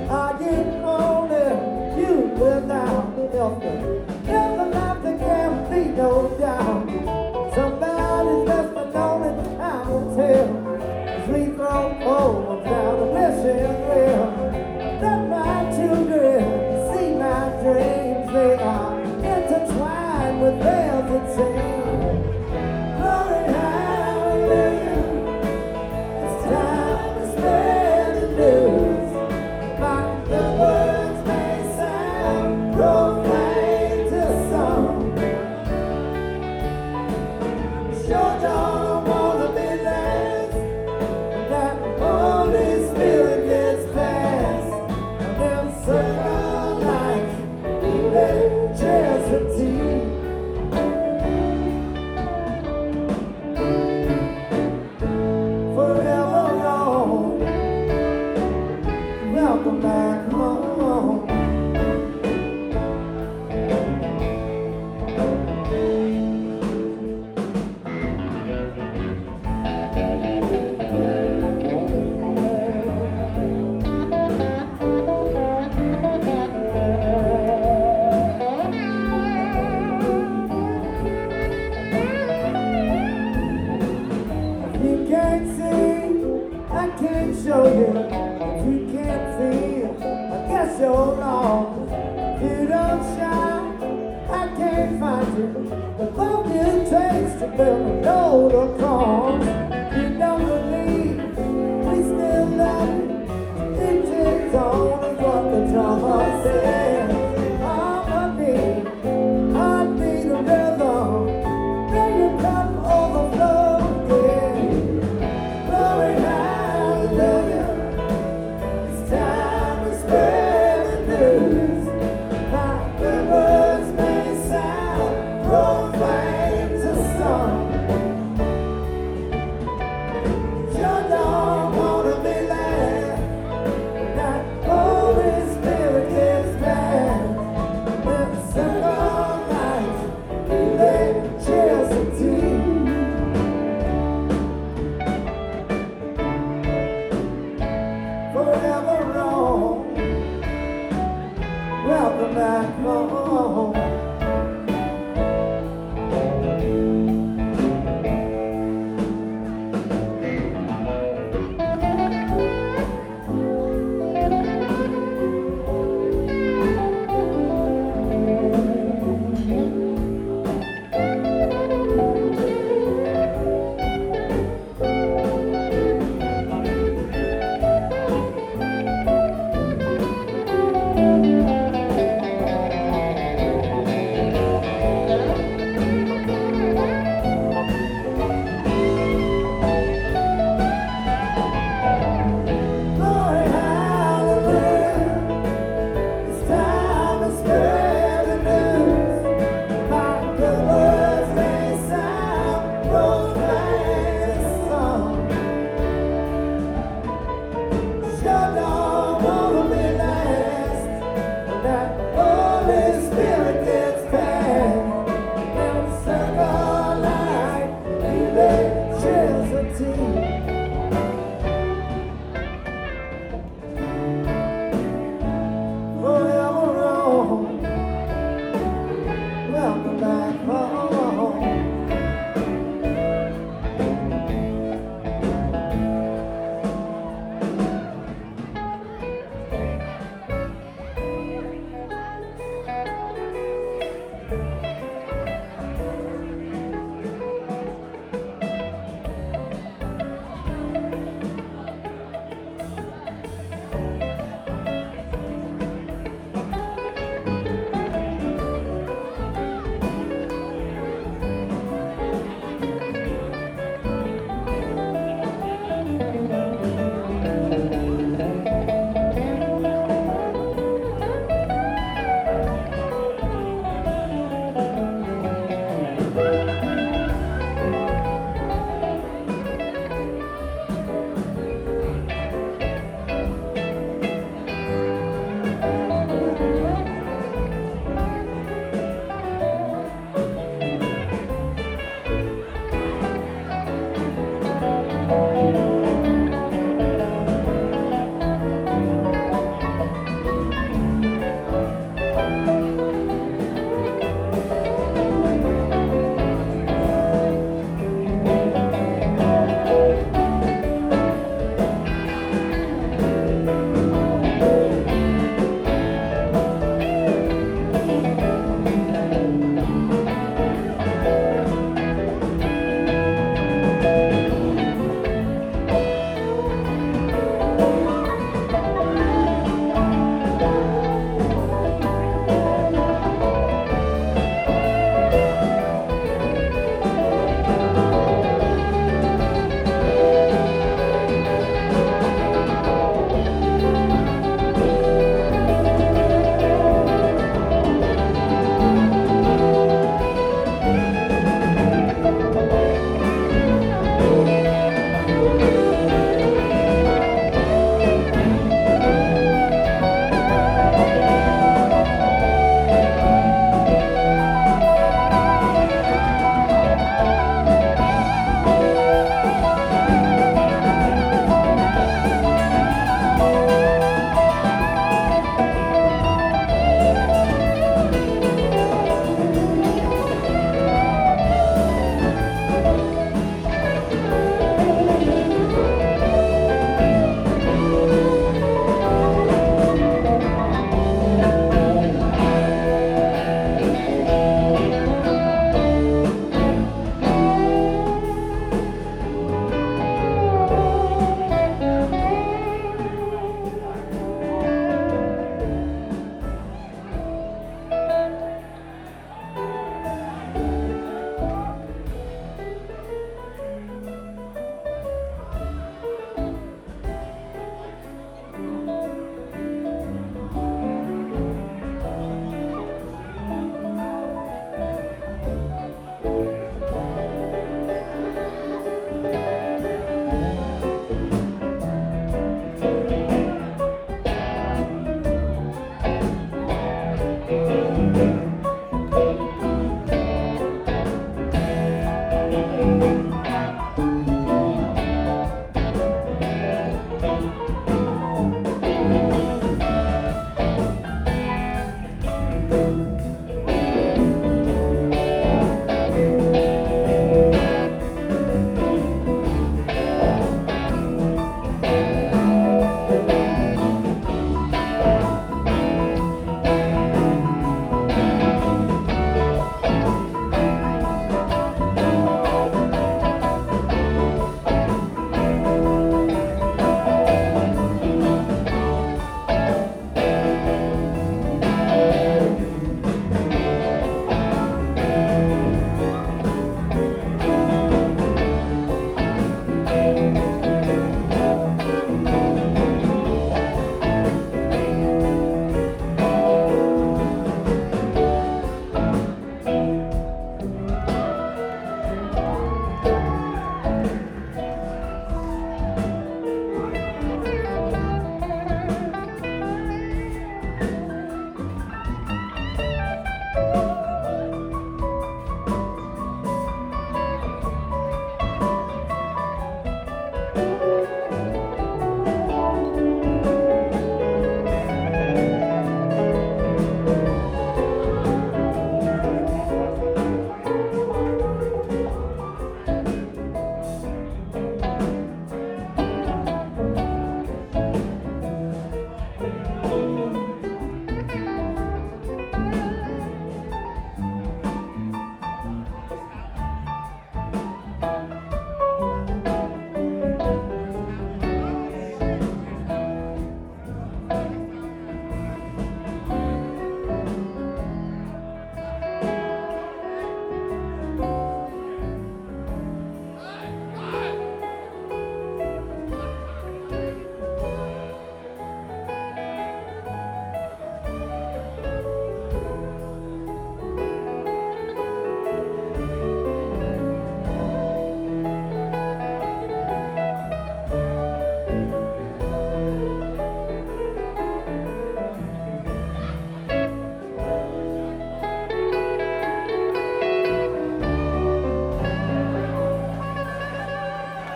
Are you only you without helper? Never life there can't be no doubt. Somebody's left alone and I will tell. As we throw holes down the wishing well. Let my children see my dreams. They are intertwined with theirs, it seems. Glory, hallelujah. It's time to spread the news. The words may sound profane to some. Sure don't wanna be last. That Holy Spirit gets past. And then circle like electricity. Forever on. Welcome back home. If you can't see, I can't show you. If you can't feel, I guess you're wrong. If you don't shine, I can't find you. The phone you takes to build a road across. You don't believe we still love you. Engines on is what the drummer says. Heartbeat a rhythm. Then your cup overflow again. Glory, hallelujah. It's time to spread the news. Like the words may sound profane to some. Sure don't wanna be last. That Holy Spirit gets past. With circle lights, electricity. Forever on. Welcome back home.